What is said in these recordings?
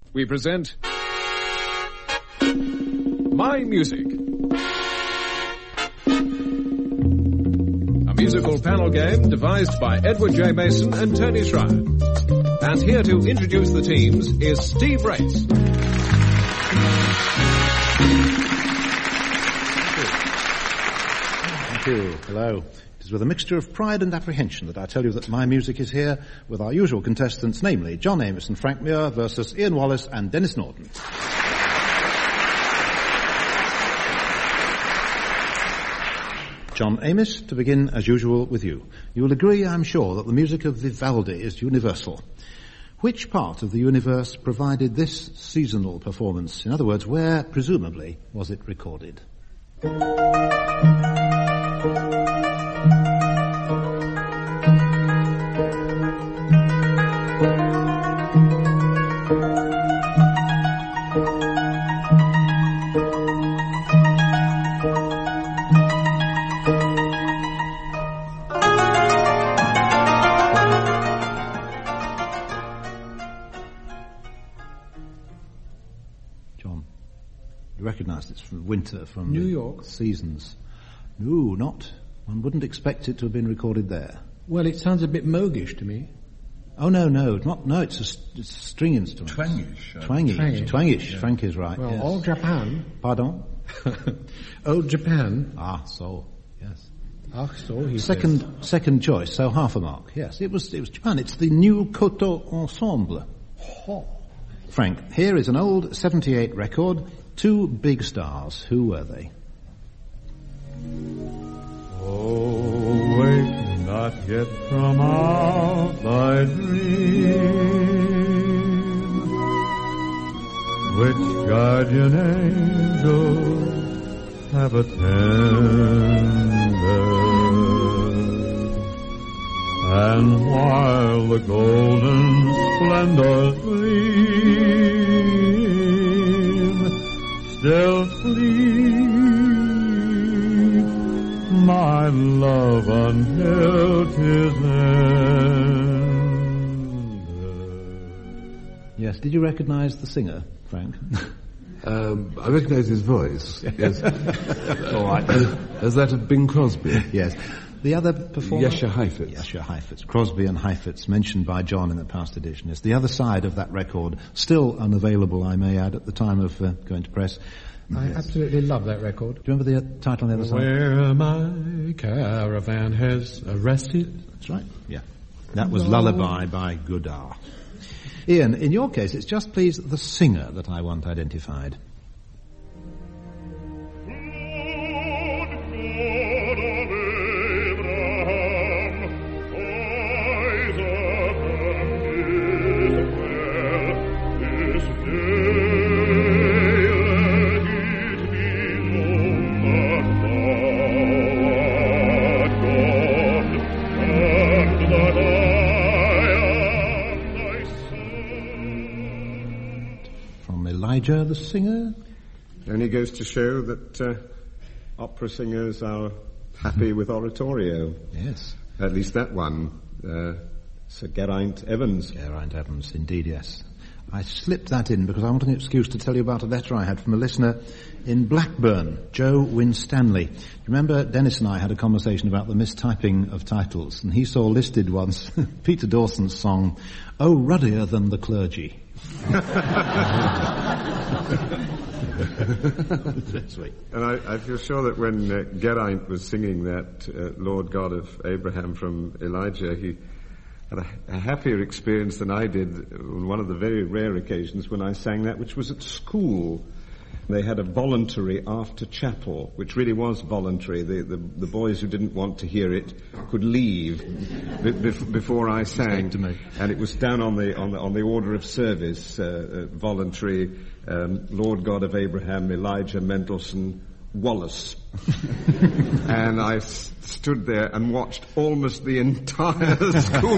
we present My Music. A musical panel game devised by Edward J. Mason and Tony Schreier. And here to introduce the teams is Steve Race. Thank you. Hello. It is with a mixture of pride and apprehension that I tell you that My Music is here with our usual contestants, namely John Amos and Frank Muir versus Ian Wallace and Dennis Norton. John Amos, to begin as usual with you. You will agree, I'm sure, that the music of Vivaldi is universal. Which part of the universe provided this seasonal performance? In other words, where, presumably, was it recorded? It's from winter, from New York. Seasons. No, not. One wouldn't expect it to have been recorded there. Well, it sounds a bit Mogish to me. Oh, no, it's a string instrument. Twangish. Yeah. Frank is right. Well, yes. Old Japan. Pardon? Old Japan. Ah, so, yes. Ah, so, he Second choice, so half a mark. Yes, it was Japan. It's the New Koto Ensemble. Oh. Frank, here is an old 78 record. Two big stars. Who were they? Oh, wake not yet from out thy dream, which guardian angels have attended, and while the golden splendors gleam, still sleep, my love, until 'tis ended. Yes, did you recognize the singer, Frank? I recognise his voice, yes. All right. Has that of Bing Crosby? Yes. The other performer? Yasha Heifetz. Yasha Heifetz. Crosby and Heifetz, mentioned by John in the past edition. It's the other side of that record, still unavailable, I may add, at the time of going to press. I absolutely love that record. Do you remember the title on the other side? Where my caravan has rested. That's right, yeah. That was Lullaby by Godard. Ian, in your case, it's just please the singer that I want identified. Elijah, the singer? Only goes to show that opera singers are happy with oratorio. Yes. At least that one, Sir Geraint Evans. Geraint Evans, indeed, yes. I slipped that in because I want an excuse to tell you about a letter I had from a listener in Blackburn, Joe Winstanley. You remember Dennis and I had a conversation about the mistyping of titles, and he saw listed once Peter Dawson's song, "Oh, Ruddier Than the Clergy." Sweet. And I feel sure that when Geraint was singing that Lord God of Abraham from Elijah, he had a happier experience than I did on one of the very rare occasions when I sang that, which was at school. They had a voluntary after chapel, which really was voluntary. The boys who didn't want to hear it could leave before I sang, and it was down on the order of service, voluntary. Lord God of Abraham, Elijah Mendelssohn Wallace. And I stood there and watched almost the entire school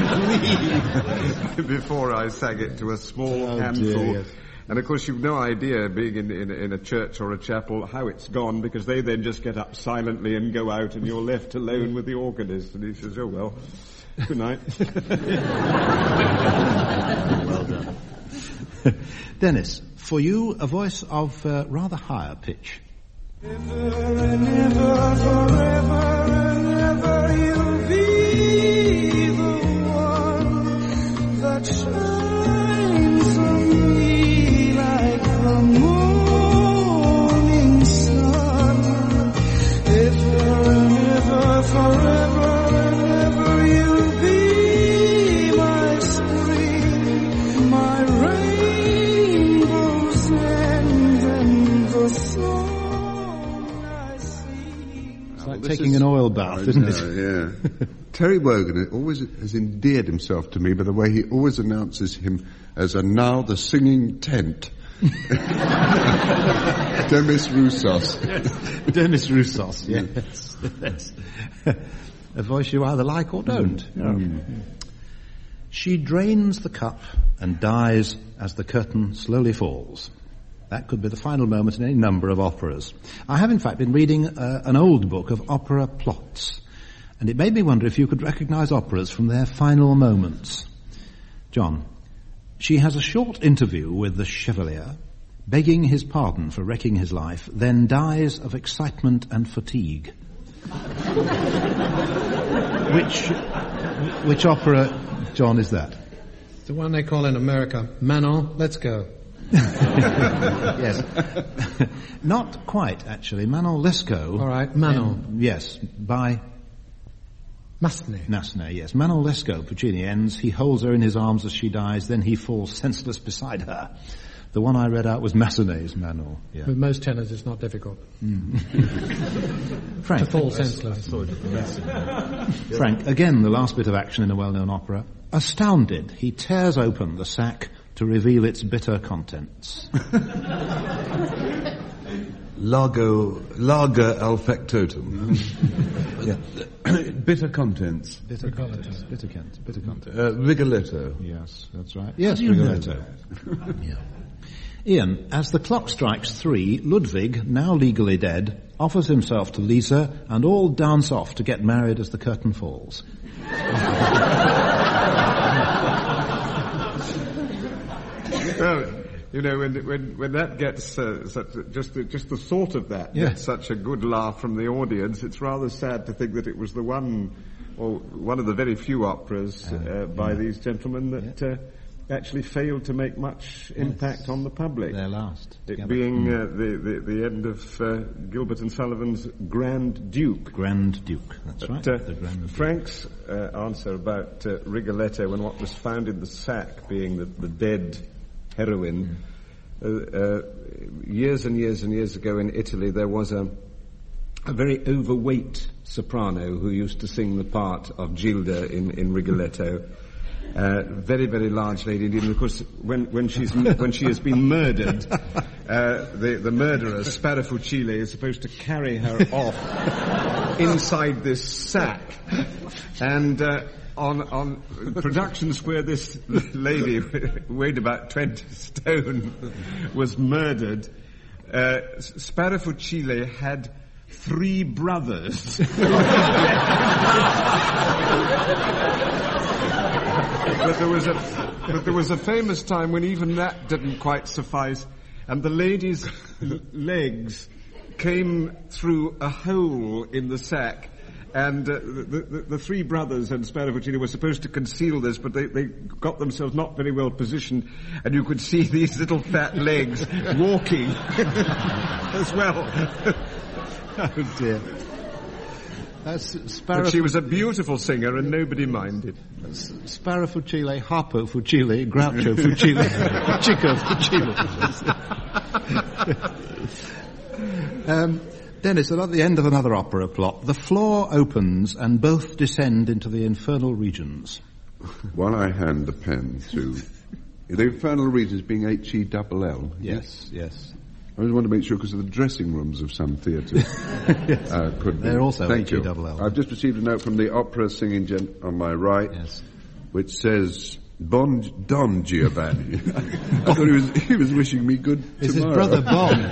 leave before I sang it to a small handful. Dear, yes. And of course you've no idea, being in a church or a chapel, how it's gone, because they then just get up silently and go out and you're left alone with the organist. And he says, "Oh well, good night." Well done. Dennis, for you, a voice of rather higher pitch. Ever and ever, forever and ever, you'll be the one that shines on me like the morning sun. Ever and ever, forever and ever, you'll be my spring, my rainbow's end and the song. Like taking an oil bath, isn't it? Yeah. Terry Wogan always has endeared himself to me by the way he always announces him as now the singing tent. Demis Roussos. Demis Roussos, yes. Yes. A voice you either like or don't. She drains the cup and dies as the curtain slowly falls. That could be the final moment in any number of operas. I have, in fact, been reading an old book of opera plots, and it made me wonder if you could recognise operas from their final moments. John, she has a short interview with the Chevalier, begging his pardon for wrecking his life, then dies of excitement and fatigue. Which opera, John, is that? The one they call in America, Manon, Let's Go. Yes. Not quite, actually. Manon Lescaut. All right, Manon. Yes, by Massenet, yes. Manon Lescaut, Puccini ends, he holds her in his arms as she dies, then he falls senseless beside her. The one I read out was Massenet's Manon. Yeah. With most tenors, it's not difficult. Frank. To fall senseless. Frank, again, the last bit of action in a well-known opera. Astounded, he tears open the sack to reveal its bitter contents. Lager al factotum. Bitter contents. Bitter contents. Rigoletto. Yes, that's right. Yes, Rigoletto. Yeah. Ian, as the clock strikes 3, Ludwig, now legally dead, offers himself to Lisa, and all dance off to get married as the curtain falls. Well, you know, when that gets just the thought of that gets such a good laugh from the audience, it's rather sad to think that it was the one of the very few operas by these gentlemen that actually failed to make much impact on the public. Their last. It being the end of Gilbert and Sullivan's Grand Duke. Grand Duke, that's right. The Grand Duke. Frank's answer about Rigoletto and what was found in the sack being the dead heroine. Years and years and years ago in Italy there was a very overweight soprano who used to sing the part of Gilda in Rigoletto. Very, very large lady indeed. And of course, when she has been murdered, the murderer, Sparafucile, is supposed to carry her off inside this sack. And on Production Square, this lady weighed about 20 stone was murdered. Sparafucile had 3 brothers. But there was a famous time when even that didn't quite suffice, and the lady's legs came through a hole in the sack, and the 3 brothers and Sparafucile were supposed to conceal this, but they got themselves not very well positioned, and you could see these little fat legs walking as well. Oh dear. But she was a beautiful singer and nobody minded. Sparafucile, Harpo Fucile, Groucho Fucile, Chico Fucile. Dennis, at the end of another opera plot, the floor opens and both descend into the infernal regions. While I hand the pen to the infernal regions being H-E-double-L. Yes, yes. I just want to make sure because of the dressing rooms of some theatres. Yes. Could be. They're also Thank you. H-E-double-L. I've just received a note from the opera singing gent on my right, which says, Don Giovanni. I thought he was wishing me good Is tomorrow. his brother Bond?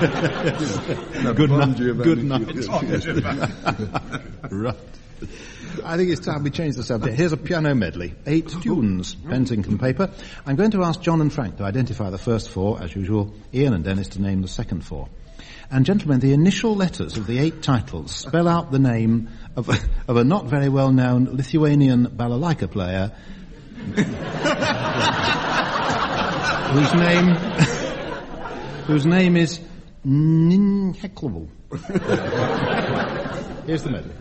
No, Good Bon night. Giovanni. Good night. Right. I think it's time we change the subject. Here's a piano medley. 8 tunes, pen, ink and paper. I'm going to ask John and Frank to identify the first 4, as usual, Ian and Dennis to name the second 4. And gentlemen, the initial letters of the 8 titles spell out the name of a not very well-known Lithuanian balalaika player whose name is Ninheklovo. Here's the medley.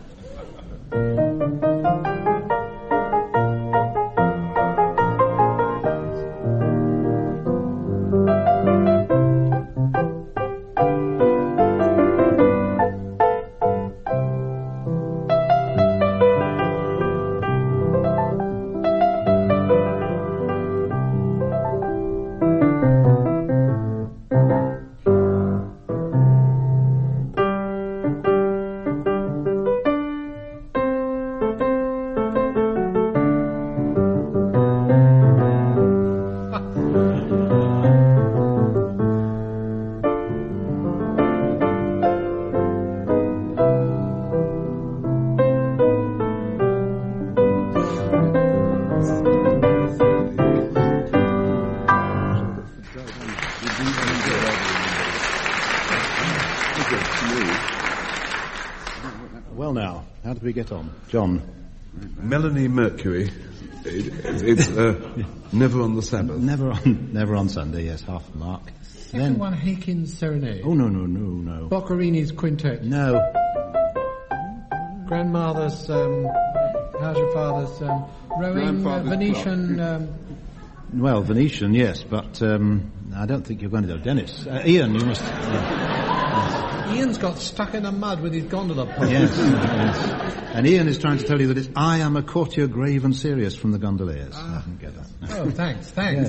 Well now, how did we get on? John? Melanie Mercury. It's Never on the Sabbath. Never on Sunday, yes, half the mark. Second one, Hakin's Serenade. Oh, no. Boccherini's Quintet. No. Grandmother's, how's your father's, rowing, Venetian... Well, Venetian, yes, but I don't think you're going to go. Dennis. Ian, you must... Ian's got stuck in the mud with his gondola pole. Yes. And Ian is trying to tell you that it's I am a courtier grave and serious from the gondoliers. I didn't get that. Oh, thanks.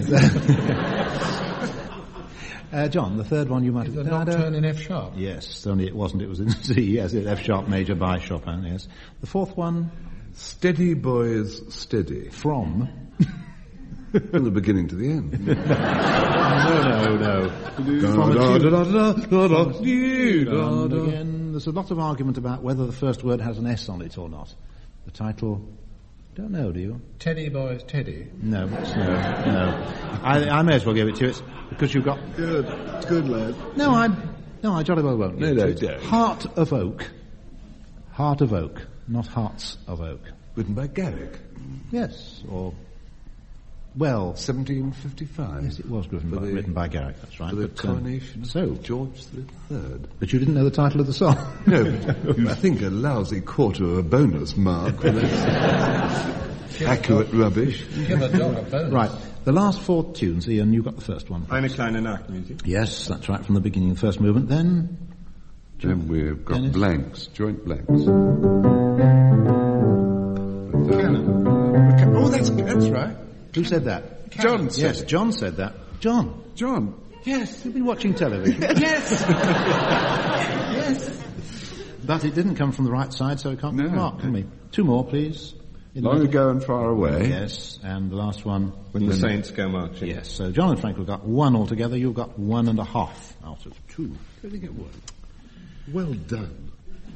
Yes. John, the third one you might have... The Nocturne in F sharp. Yes, only it wasn't, it was in C, yes, F sharp major by Chopin, yes. The fourth one? Steady Boys Steady. From? From the beginning to the end. No. Again, there's a lot of argument about whether the first word has an S on it or not. The title, don't know, do you? Teddy Boys Teddy. No. I may as well give it to you. It's because you've got... Good lad. No, I jolly well won't. No, don't. Heart of Oak. Heart of Oak, not Hearts of Oak. Written by Garrick. Yes, or... Well... 1755. Yes, it was written by Garrick, that's right. For the coronation of George III. But you didn't know the title of the song? No, but you think a lousy quarter of a bonus mark for this accurate rubbish. Give a dog a bonus. Right, the last 4 tunes, Ian, you got the first one. Eine kleine Nachtmusik. Yes, that's right, from the beginning of the first movement. Then we've got Dennis? blanks, joint blanks. Oh, that's right. Who said that? John said Yes, John said that. John. Yes. You've been watching television. Yes. But it didn't come from the right side, so it can't be marked, can we? 2 more, please. Long ago and far away. Yes, and the last one. When the Saints go marching. Yes, so John and Frank have got 1 altogether. You've got 1.5 out of 2. Very good work. Well done.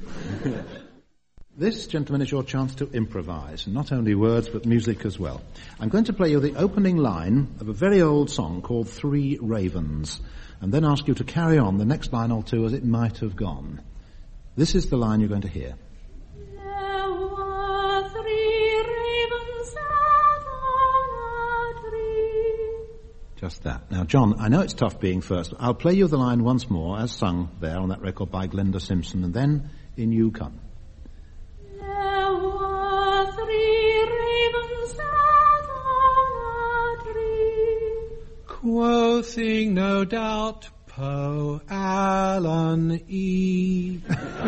This, gentlemen, is your chance to improvise, not only words but music as well. I'm going to play you the opening line of a very old song called 3 Ravens, and then ask you to carry on the next line or 2 as it might have gone. This is the line you're going to hear. There were 3 ravens sat on a tree. Just that. Now, John, I know it's tough being first. I'll play you the line once more as sung there on that record by Glenda Simpson, and then in you come. There were 3 ravens sat on a tree. Quothing, no doubt, Poe Allen E.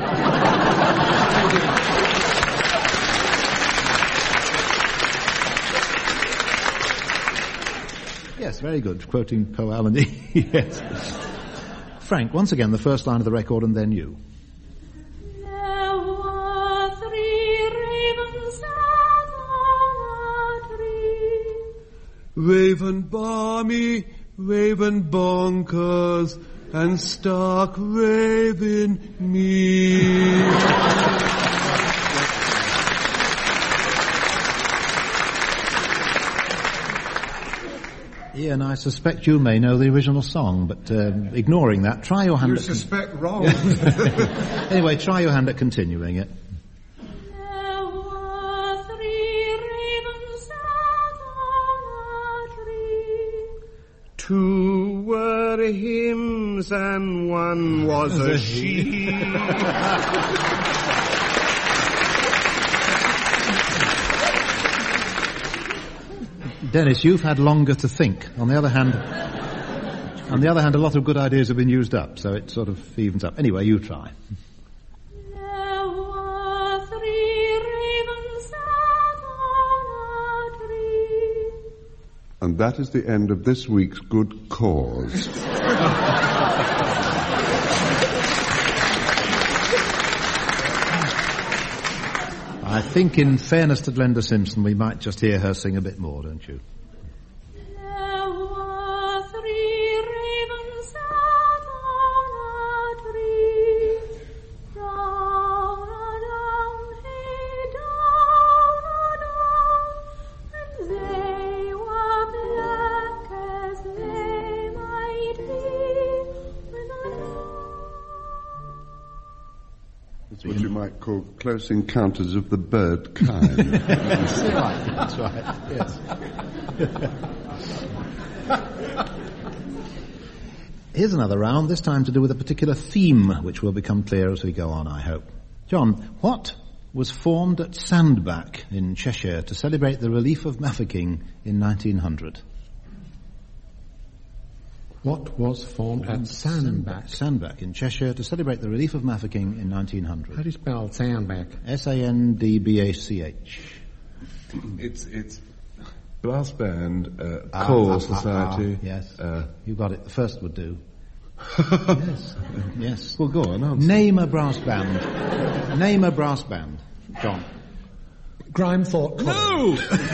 Yes, very good. Quoting Poe Allen E. Yes. Frank, once again, the first line of the record and then you. There were 3 ravens sat on a tree. Raven balmy, raven bonkers, and stark raven me. Ian, I suspect you may know the original song, but ignoring that, try your hand You at... suspect wrong. Anyway, try your hand at continuing it. There were 3 ravens sat on a tree. 2 were hymns and 1 was a she. Dennis, you've had longer to think. On the other hand, a lot of good ideas have been used up, so it sort of evens up. Anyway, you try. There were 3 ravens sat on a tree. And that is the end of this week's Good Cause. I think in fairness to Glenda Simpson, we might just hear her sing a bit more, don't you? There were 3 ravens sat on a tree. Down, hey, down, and they were black as they might be, with a It's what you might call close encounters of the bird kind. That's right, yes. Here's another round, this time to do with a particular theme, which will become clear as we go on, I hope. John, what was formed at Sandbach in Cheshire to celebrate the relief of Mafeking in 1900? What was formed at Sandbach? Sandbach in Cheshire to celebrate the relief of Mafeking in 1900. How do you spell Sandbach? Sandbach. It's brass band, choral society. Yes, you got it. The first would do. Yes. Well, go on. Answer. Name a brass band. Name a brass band. John. Grimethorpe College. No!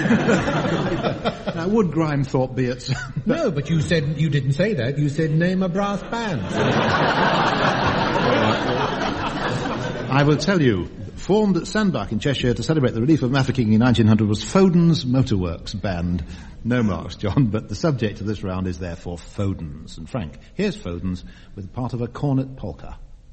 Now, would Grimethorpe be at... No, but you didn't say that. You said name a brass band. I will tell you. Formed at Sandbach in Cheshire to celebrate the relief of Mafeking in 1900 was Foden's Motorworks Band. No marks, John, but the subject of this round is therefore Foden's. And Frank, here's Foden's with part of a cornet polka.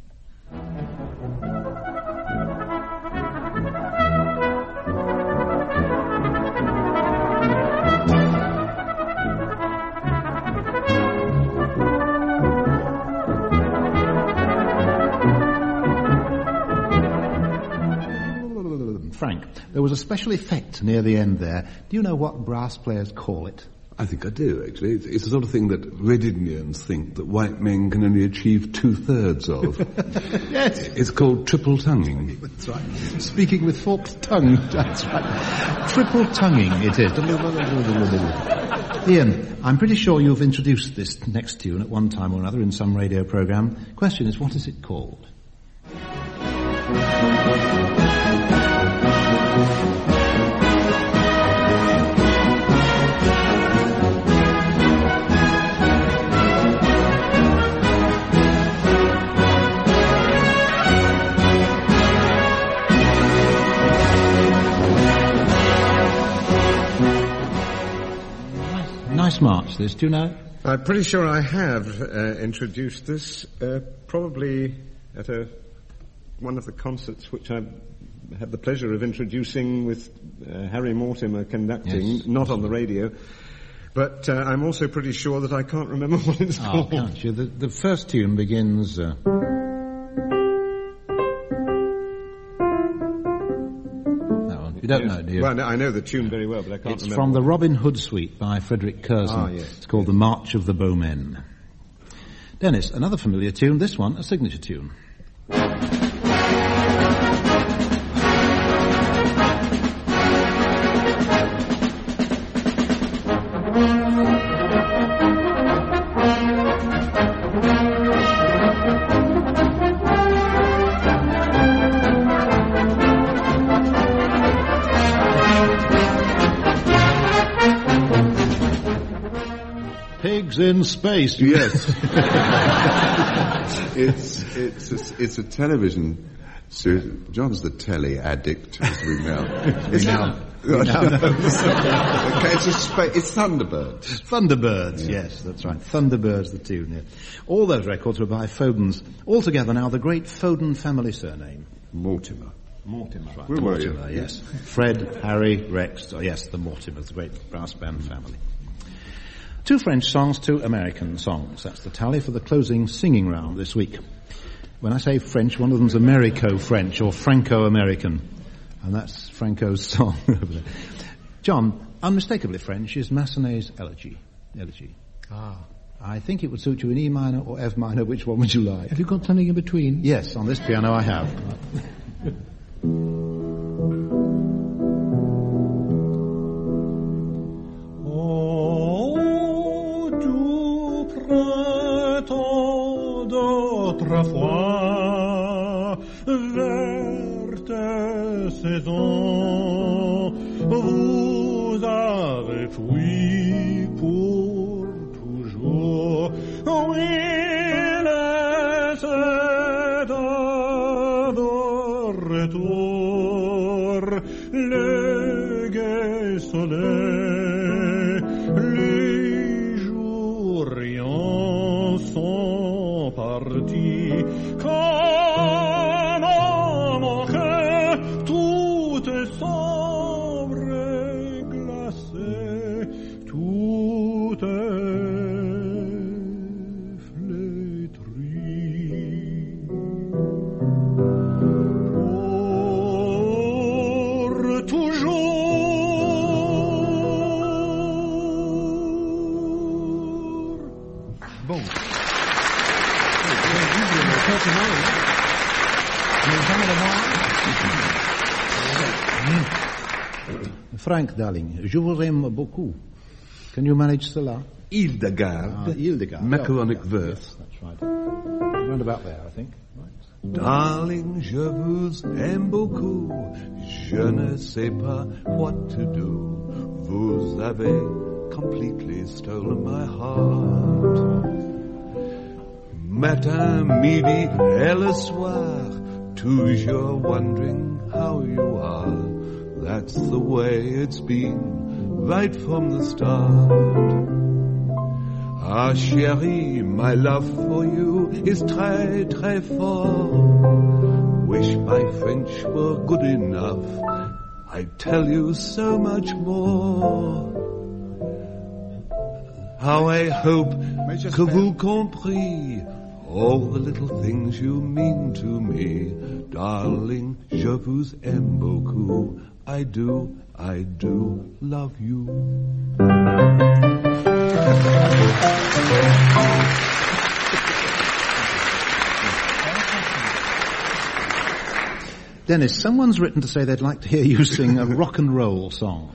Frank, there was a special effect near the end there. Do you know what brass players call it? I think I do, actually. It's the sort of thing that Red Indians think that white men can only achieve 2/3 of. Yes. It's called triple tonguing. That's right. Speaking with forked tongue. That's right. Triple tonguing it is. Ian, I'm pretty sure you've introduced this next tune at one time or another in some radio programme. Question is, what is it called? Nice march, this. Do you know? I'm pretty sure I have introduced this, probably at one of the concerts which I had the pleasure of introducing with Harry Mortimer conducting, Yes. not on the radio. But I'm also pretty sure that I can't remember what it's called. Can't you? The first tune begins... You don't know, do you? Well, no, I know the tune very well, but I can't It's remember. from the Robin Hood Suite by Frederick Curzon. Ah, yes. It's called The March of the Bowmen. Dennis, another familiar tune, this one, a signature tune. Pigs in Space. Yes. It's a television series. John's the telly addict, as we now It's Thunderbirds. Thunderbirds, yes, that's right. Thunderbirds, the tune, yeah. All those records were by Fodens. Altogether now, the great Foden family surname. Mortimer. Mortimer. Right. Where were you? Mortimer, yes. Fred, Harry, Rex, yes, the Mortimers, the great brass band family. 2 French songs, 2 American songs. That's the tally for the closing singing round this week. When I say French, one of them's Americo-French or Franco-American. And that's Franco's song over there. John, unmistakably French is Massenet's Elegy. I think it would suit you in E minor or F minor. Which one would you like? Have you got something in between? Yes, on this piano I have. Oh, du printemps d'autrefois, verte saison, vous avez fui pour toujours. Oui, laissez de retour le gai soleil, les jours riants sont partis. Comme mon cœur, tout est sombre et glacé, tout est flétri. Pour toujours. Bon. Frank, darling, je vous aime beaucoup. Can you manage cela? Hildegard. Hildegard. Macaronic Yeah, verse. Yes, that's right. Round about there, I think. Right. Darling, je vous aime beaucoup. Je ne sais pas what to do. Vous avez completely stolen my heart. Matin, midi, et le soir, toujours wondering how you are. That's the way it's been right from the start. Ah, chérie, my love for you is très, très fort. Wish my French were good enough. I'd tell you so much more. How I hope que vous compris all the little things you mean to me. Darling, je vous aime beaucoup. I do love you. Dennis, someone's written to say they'd like to hear you sing a rock and roll song.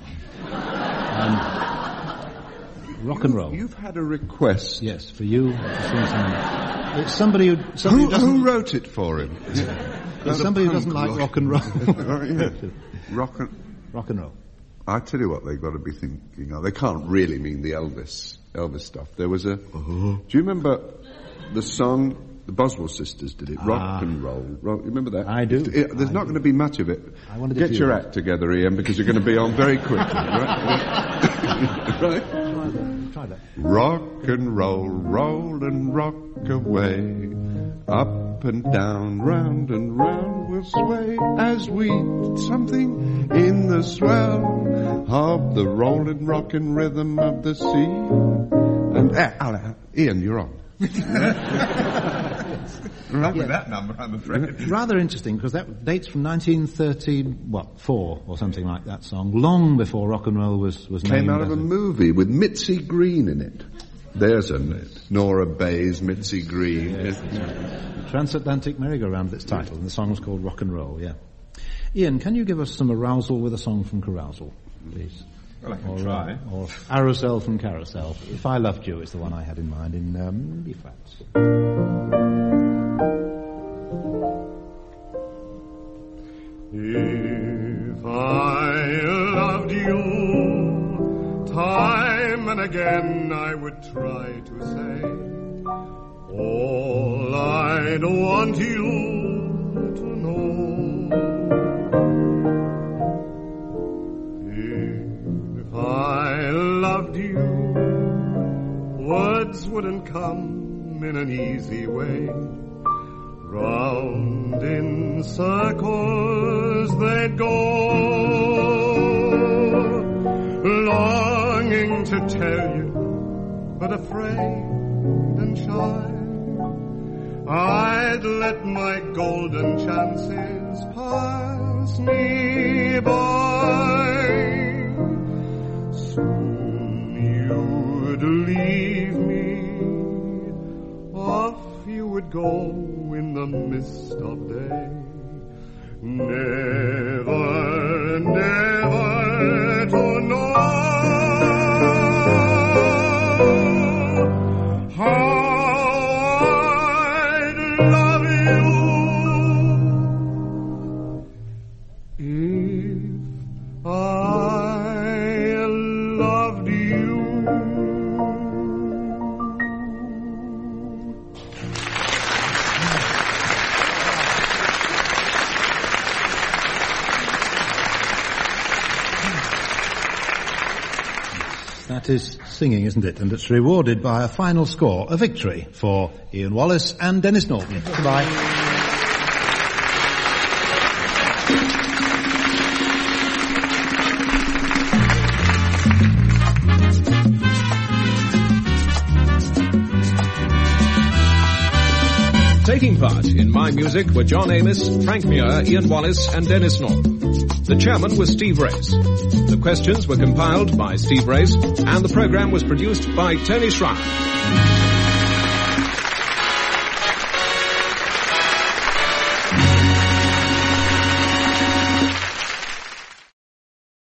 Rock and roll. You've had a request. Yes, for you to sing something. It's somebody who Who wrote it for him? It's somebody who doesn't like rock and roll. Rock and roll. I tell you what they've got to be thinking of. They can't really mean the Elvis stuff. There was a... Do you remember the song... The Boswell sisters did it. Rock and roll. You remember that? I do. There's not going to be much of it. Get your act together, Ian, because you're going to be on very quickly, right? Right? Try that. Rock and roll, roll and rock away. Up and down, round and round we'll sway as we something in the swell of the rolling, rocking rhythm of the sea. And Ian, you're on. Right with that number, I'm afraid. Rather interesting, because that dates from 1934 or something like that song, long before rock and roll was named. Came out of a movie with Mitzi Green in it. There's a Nora Bayes, Mitzi Green. Yes, Transatlantic Merry-Go-Round, its title, and the song's called Rock and Roll, yeah. Ian, can you give us some arousal with a song from Carousel, please? Well, I can try. Or Aerosol from Carousel. If I Loved You is the one I had in mind in B flats. If I loved you, time and again I would try to say all I'd want you to know. come in an easy way. Round in circles they'd go, longing to tell you, but afraid and shy. I'd let my golden chances pass me by. Soon you'd leave me, off you would go in the mist of day. Never, never to know how I'd love you if I loved you. That is singing, isn't it? And it's rewarded by a final score, a victory for Ian Wallace and Dennis Norton. Goodbye. Taking part in My Music were John Amos, Frank Muir, Ian Wallace and Dennis Norton. The chairman was Steve Race. The questions were compiled by Steve Race and the program was produced by Tony Schreier.